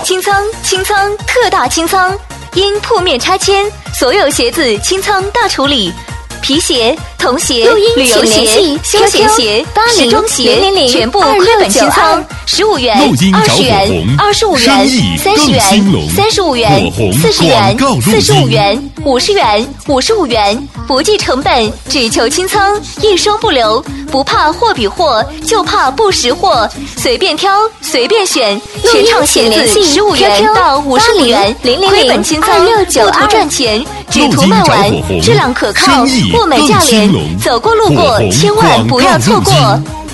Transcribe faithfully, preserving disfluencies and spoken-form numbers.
清仓清仓特大清仓，因铺面拆迁，所有鞋子清仓大处理。皮鞋、童鞋、旅游鞋、休闲鞋、时装鞋，全部亏本清仓，十五元、二十元、二十五元、三十元、三十五元、四十元、四十五元、五十元、五十五元，不计成本，只求清仓，一双不留。不怕货比货，就怕不识货，随便挑，随便选，全场鞋子十五元到五十五元，亏本清仓，不图赚钱，只图卖完，质量可靠，物美价廉，走过路过千万不要错过。